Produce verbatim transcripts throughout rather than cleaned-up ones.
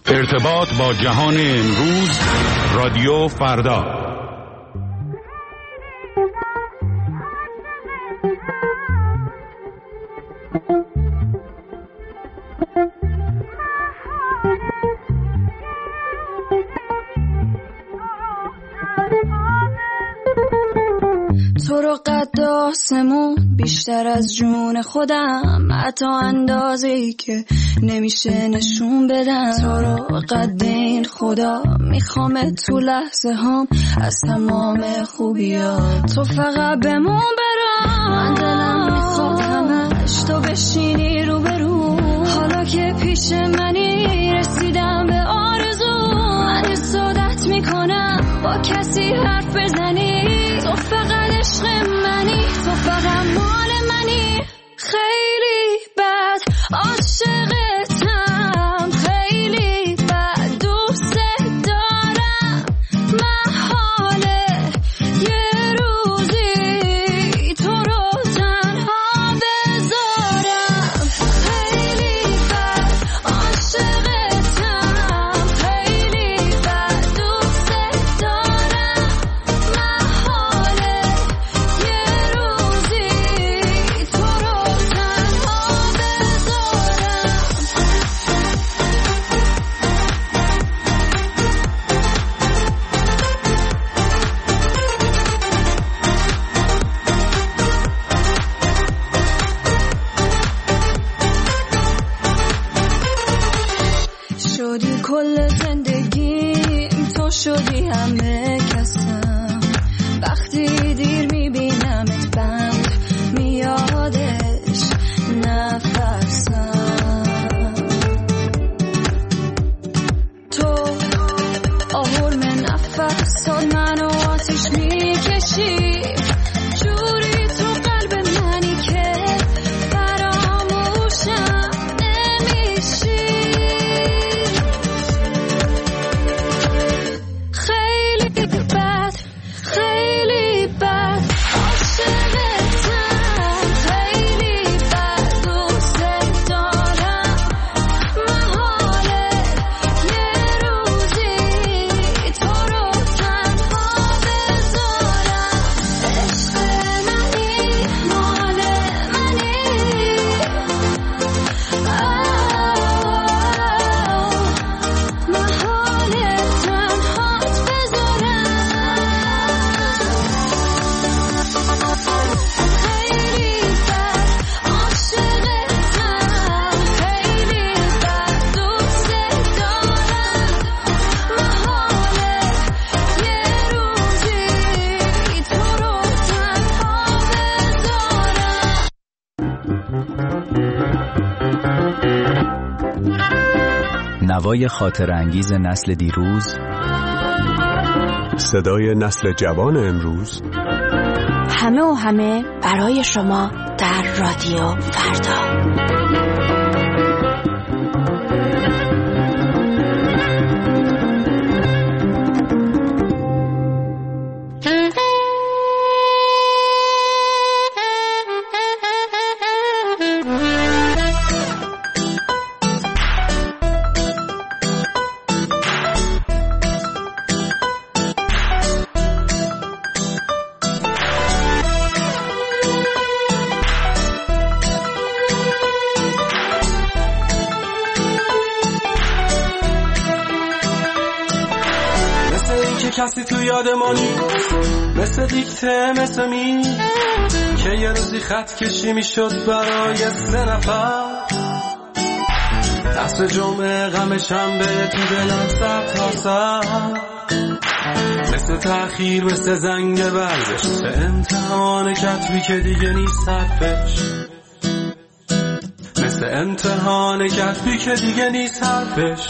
ارتباط با جهان امروز، رادیو فردا. تو رو قد آسمون بیشتر از جون خودم، حتی اندازه‌ای که نمیشه نشون بدم. تو رو قد این خدا میخوام تو لحظه هام از تمام خوبیات تو فقط بمون برام. من دلم میخواد همش تو بشینی رو برو، حالا که پیش منی رسیدم به آرزو. من حسادت میکنم با کسی حرف بزنی، تو فقط عشق منی، تو فقط مال منی. خیلی بد عاشقتم، خیلی بد دوست دارم. محاله یه روزی تو رو تنها بذارم. خیلی بد عاشقتم، خیلی بد دوست دارم. محاله یه روزی تو رو تنها بذارم. شدی کل زندگیم، تو شدی همه کسم. وقتی دیر میبینمت بند میادش نفسم. تو آهرم نفسات منو آتیش میکشی، جوری تو قلب منی که فراموشم نمیشی. خیلی بد، خیلی بد عاشقتم، خیلی بد دوست دارم. محاله یه روزی تو رو تنها بذارم. عشق منی، مال منی. محاله تنهات بذارم. خیلی بد عاشقتم، خیلی بد دوست دارم. محاله یه روزی تو رو تنها بذارم. نوای خاطر انگیز نسل دیروز، صدای نسل جوان امروز. همه و همه برای شما در رادیو فردا. کسی تو یاد ما نیست، مثل دیکته مثل می که یه روزی خط کشی می شد برای سه نفر. دست جمعه غم شنبه تو دلم سر تا سر، مثل تأخیر مثل زنگ ورزش، مثل امتحان کتبی که دیگه نیست حرفش، مثل امتحان کتبی که دیگه نیست حرفش.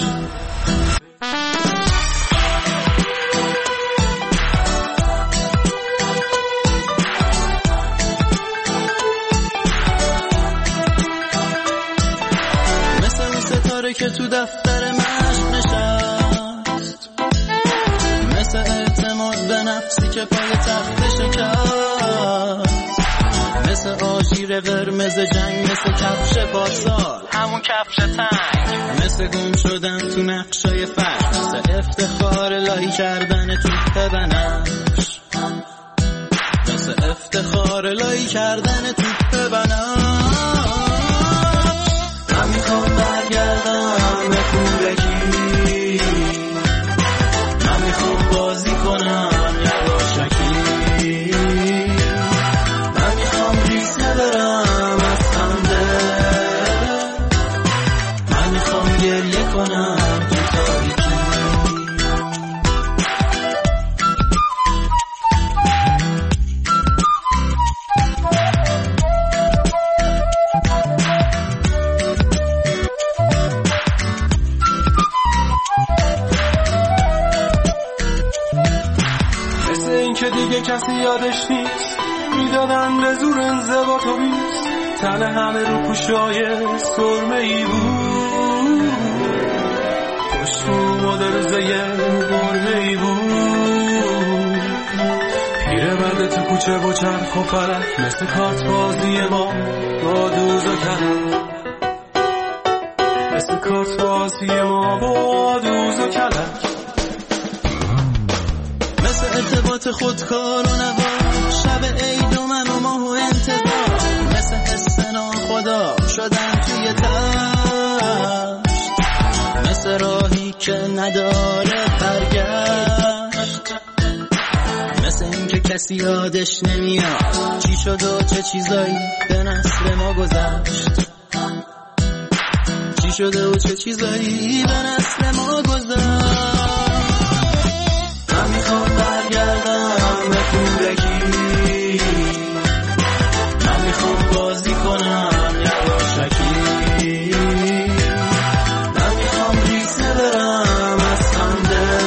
که تو دفتر مشق نشست، مثل اعتماد به نفسی که پای تخت شکست، مثل عاشق شمشیر قرمز جنگ، مثل کفش پاسال همون کفش تنگ، مثل گم شدن تو نقشای فرق، مثل افتخار الهی کردن توپ بنفش، مثل افتخار الهی کردن توپ بنفش. من میخوام برگردم به کودکی، من میخوام بازی کنم یواشکی، من میخوام ریسه برم از خنده، من میخوام گریه کنم تو تاریکی. دیگه کسی یادش نیست، میدادن به زور انضباط و بیست، تن همه رو پوشای سرمه ای بود، پشت رو مدرزه گرمه ای بود، پیره مرد تو کوچه با چرخ و فلک، مثل کارت بازی ما با دوز و کلک، مثل کارت بازی ما با دوز و کلک، مثل ارتباط خودکار و نوا، شب عید و من و ماه و انتظار، مثل حس ناخدا شدن توی تشت، مثل راهی که نداره برگشت، مثل این که کسی یادش نمیاد چی شد و چه چیزایی به نسل ما گذشت، چی شده و چه چیزایی به نسل ما گذشت. من میخوام برگردم به کودکی، من میخوام بازی کنم یواشکی، من میخوام ریسه برم از خنده،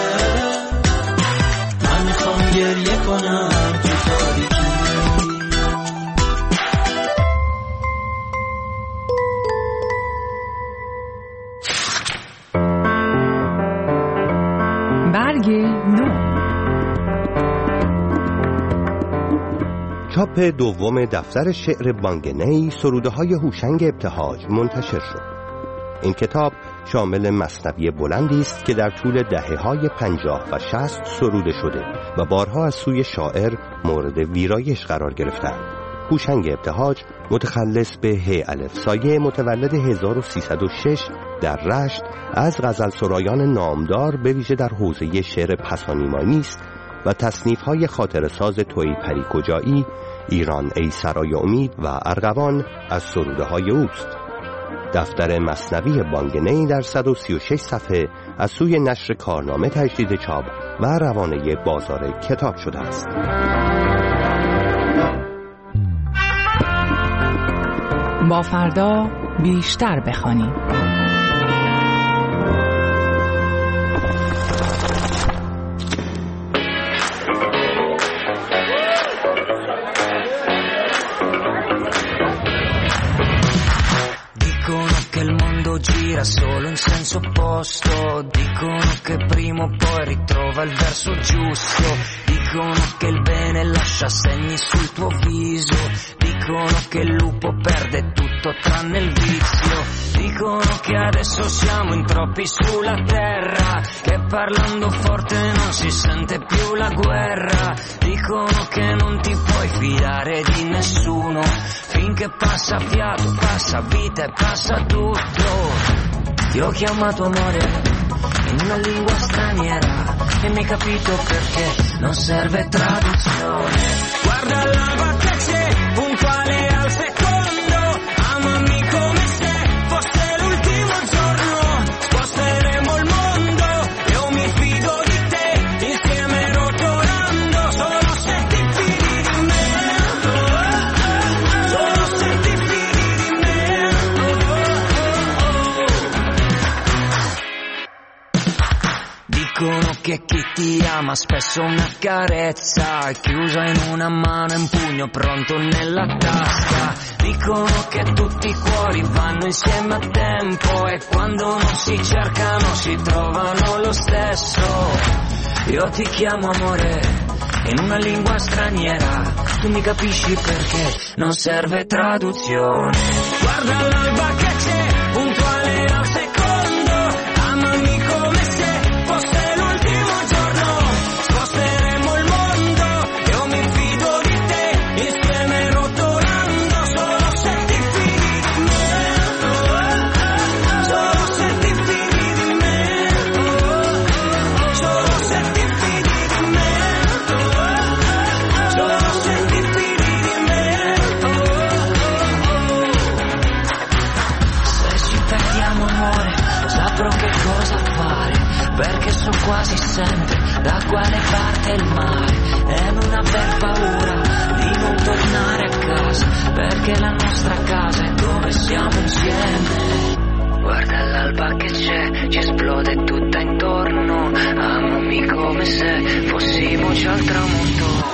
من میخوام گریه کنم تو تاریکی. برگ نو. چاپ دوم دفتر شعر بانگنی، سروده های هوشنگ ابتهاج منتشر شد. این کتاب شامل مثنوی بلندی است که در طول دهه‌های پنجاه و شصت سروده شده و بارها از سوی شاعر مورد ویرایش قرار گرفتند. هوشنگ ابتهاج متخلص به ه الف سایه، متولد هزار و سیصد و شش در رشت، از غزل سرایان نامدار به ویژه در حوزه شعر پسانیمانی است و تصنیف‌های خاطره‌ساز تویی پری کجایی، ایران ای سرای امید و ارغوان از سروده‌های اوست. دفتر مثنوی بانگنی در صد و سی و شش صفحه از سوی نشر کارنامه تجدید چاپ و روانه بازار کتاب شده است. با فردا بیشتر بخوانیم. Gira solo in senso opposto, dicono che prima o poi ritrova il verso giusto, dicono che il bene lascia segni sul tuo viso, dicono che il lupo perde tutto tranne il vizio, dicono che adesso siamo in troppi sulla terra, che parlando forte non si sente più la guerra, dicono che non ti puoi fidare di nessuno, finché passa fiato, passa vita e passa tutto. Ti ho chiamato amore in una lingua straniera e mi hai capito perché non serve traduzione. Guarda l'alba che c'è, puntuale al secondo, amami come se fosse l'ultimo giorno, sposteremo il mondo, io mi fido di te, insieme rotolando, solo se ti fidi di me, solo se ti fidi di me. Dicono che chi ti ama spesso una carezza chiusa in una mano e un pugno pronto nella tasca, dicono che tutti i cuori vanno insieme a tempo e quando non si cercano si trovano lo stesso. Io ti chiamo amore in una lingua straniera. Tu mi capisci perché non serve traduzione. Guarda l'alba che c'è, puntuale al secondo, amami come se fosse l'ultimo giorno. Sposteremo il mondo, io mi fido di te, insieme rotolando, solo se ti fidi di me. Solo se ti fidi di me. Solo se ti fidi di me. Solo se ti fidi di me. Se ci perdiamo amore, saprò che cosa fare, perché so quasi sempre da quale parte il mare. E non aver paura di non tornare a casa, perché la nostra casa è dove siamo insieme. Guarda l'alba che c'è, ci esplode tutta intorno, amami come se fossimo già al tramonto.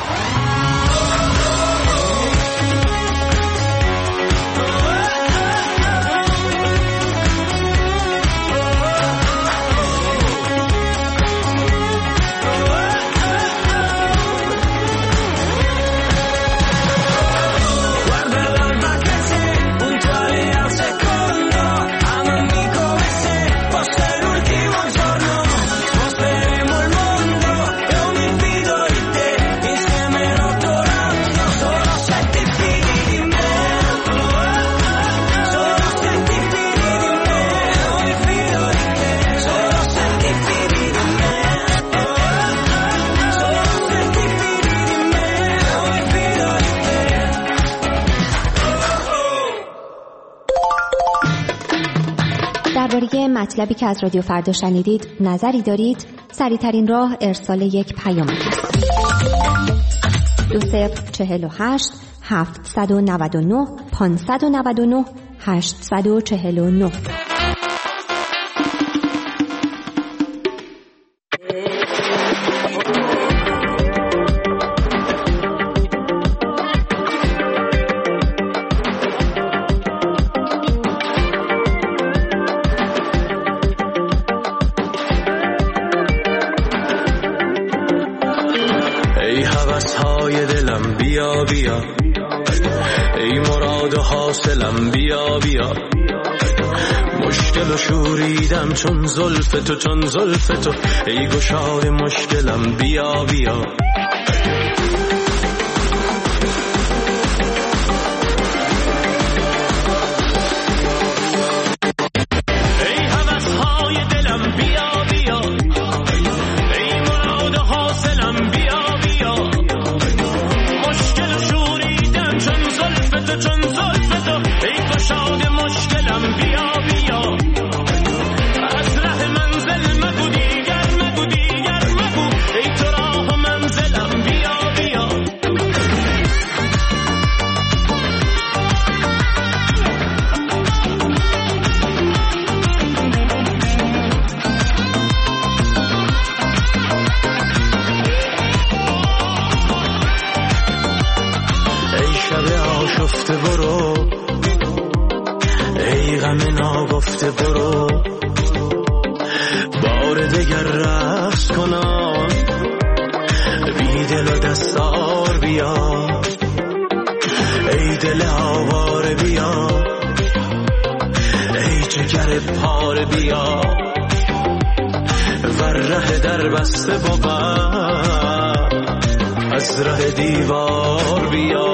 درباره مطلبی که از رادیو فردا شنیدید نظری دارید؟ سریع‌ترین راه ارسال یک پیام است. دو صفر چهل و هشت هفتصد و نود و نه پانصد و نود و نه هشتصد و چهل و نه. بیا ای مراد حاصلم بیا بیا مشکل و شوریدم چون زلف تو چون زلف تو ای گشاد مشکلم بیا بیا از ره دیوار بیا